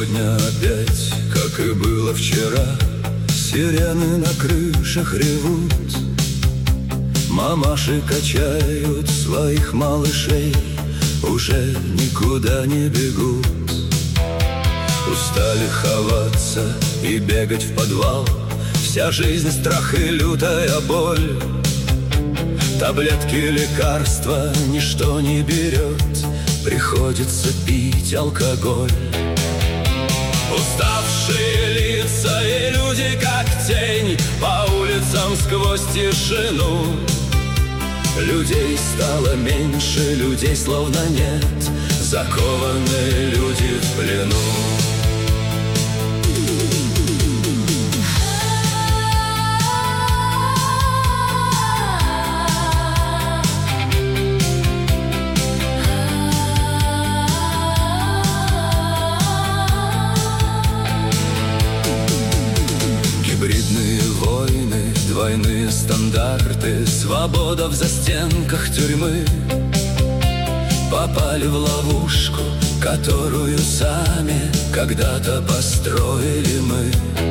Сегодня опять, как и было вчера, сирены на крышах ревут, мамаши качают своих малышей, уже никуда не бегут. Устали ховаться и бегать в подвал, вся жизнь страх и лютая боль. Таблетки, лекарства ничто не берет, приходится пить алкоголь. Уставшие лица и люди как тень по улицам сквозь тишину. Людей стало меньше, людей словно нет, закованные люди в плену. Гибридные войны, двойные стандарты, свобода в застенках тюрьмы. Попали в ловушку, которую сами когда-то построили мы.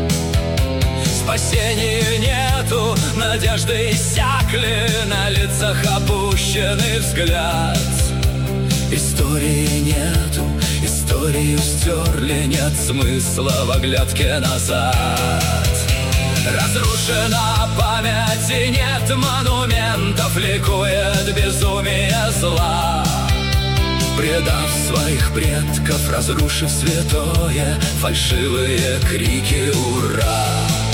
Спасения нету, надежды иссякли, на лицах опущенный взгляд. Истории нету, историю стерли, нет смысла в оглядке назад. Разрушена память и нет монументов, ликует безумие зла. Предав своих предков, разрушив святое, фальшивые крики «Ура!».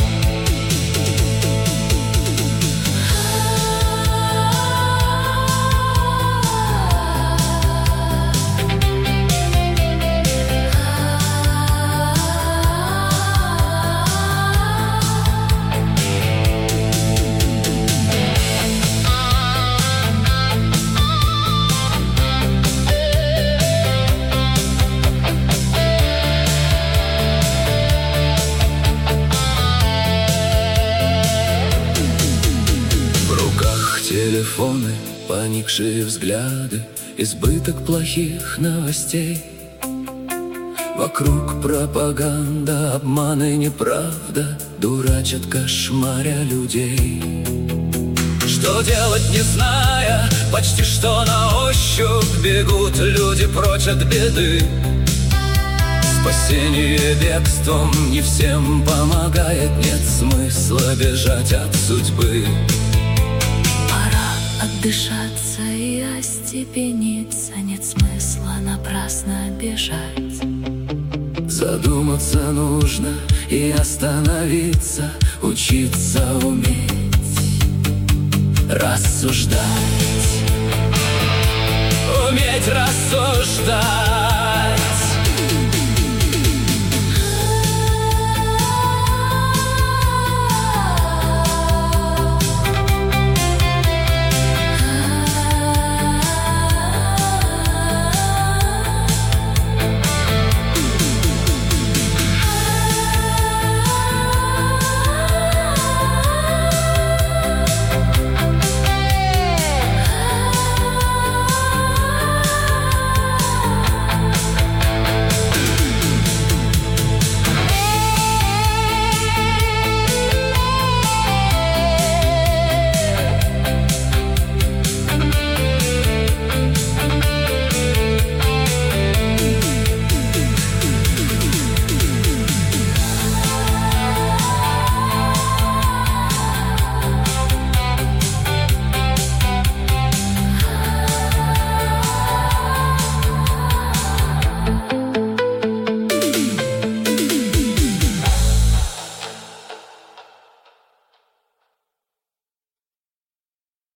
Телефоны, поникшие взгляды, избыток плохих новостей. Вокруг пропаганда, обман и неправда дурачат, кошмаря людей. Что делать не зная, почти что на ощупь бегут люди прочь от беды. Спасение бегством не всем помогает, нет смысла бежать от судьбы. Отдышаться и остепениться, нет смысла напрасно бежать. Задуматься нужно и остановиться, учиться уметь рассуждать. Уметь рассуждать.